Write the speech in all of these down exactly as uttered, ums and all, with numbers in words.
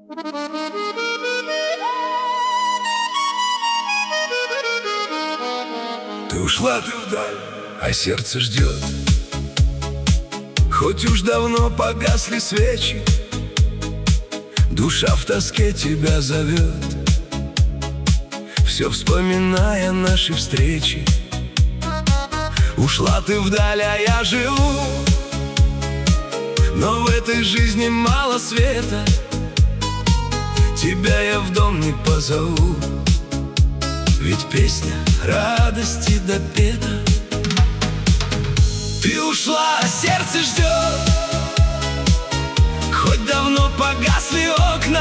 Ты ушла, ты вдаль, а сердце ждет. Хоть уж давно погасли свечи, душа в тоске тебя зовет, все вспоминая наши встречи. Ушла ты вдаль, а я живу, но в этой жизни мало света. Тебя я в дом не позову, ведь песня радости допета. Ты ушла, а сердце ждет, хоть давно погасли окна,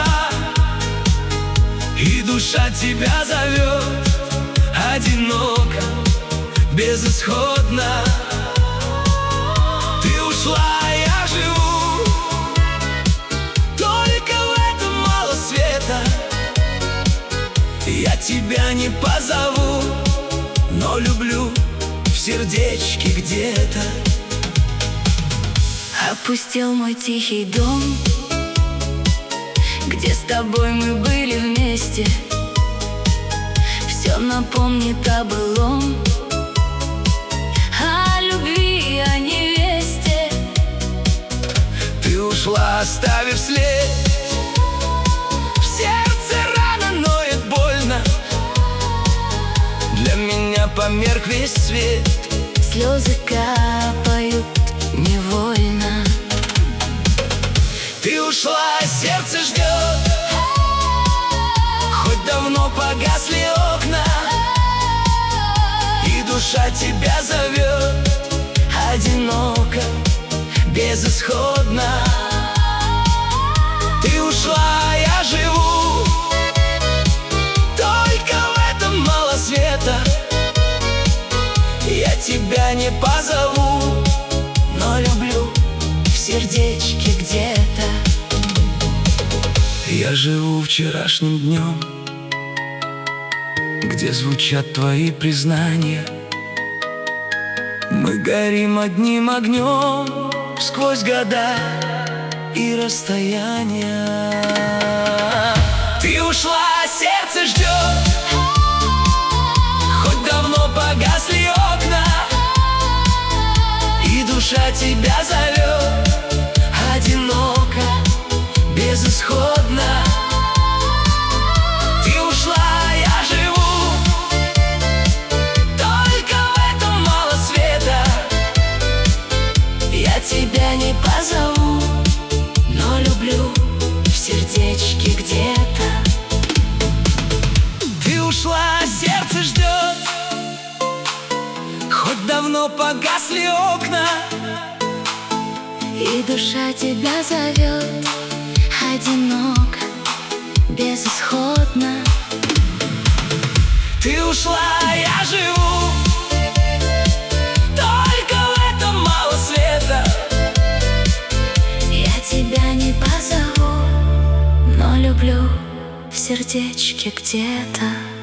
и душа тебя зовет, одиноко, безысходно. Ты ушла, а я живу, только в этом мало света. Я тебя не позову, но люблю в сердечке где-то. Опустел мой тихий дом, где с тобой мы были вместе. Все напомнит о былом, о любви, о невесте. Ты ушла, оставив след, в сердце рана ноет больно. Для меня померк весь свет, слезы капают невольно. Ты ушла, сердце ждет, хоть давно погасли окна, и душа тебя зовет, одиноко, безысходно. Ты ушла, а я живу, только в этом мало света. Я тебя не позову, но люблю в сердечке где-то. Я живу вчерашним днем, где звучат твои признания. Мы горим одним огнем сквозь года и расстояния. Ты ушла, а сердце ждет, хоть давно погасли окна, и душа тебя зовет, одиноко, безысходно. Ты ушла, а я живу, только в этом мало света. Я тебя не позову, но люблю в сердечке где-то. Ты ушла, а сердце ждет, хоть давно погасли окна, и душа тебя зовет, одиноко, безысходно. Ты ушла, а я живу, только в этом мало света. Я тебя не позову, но люблю в сердечке где-то.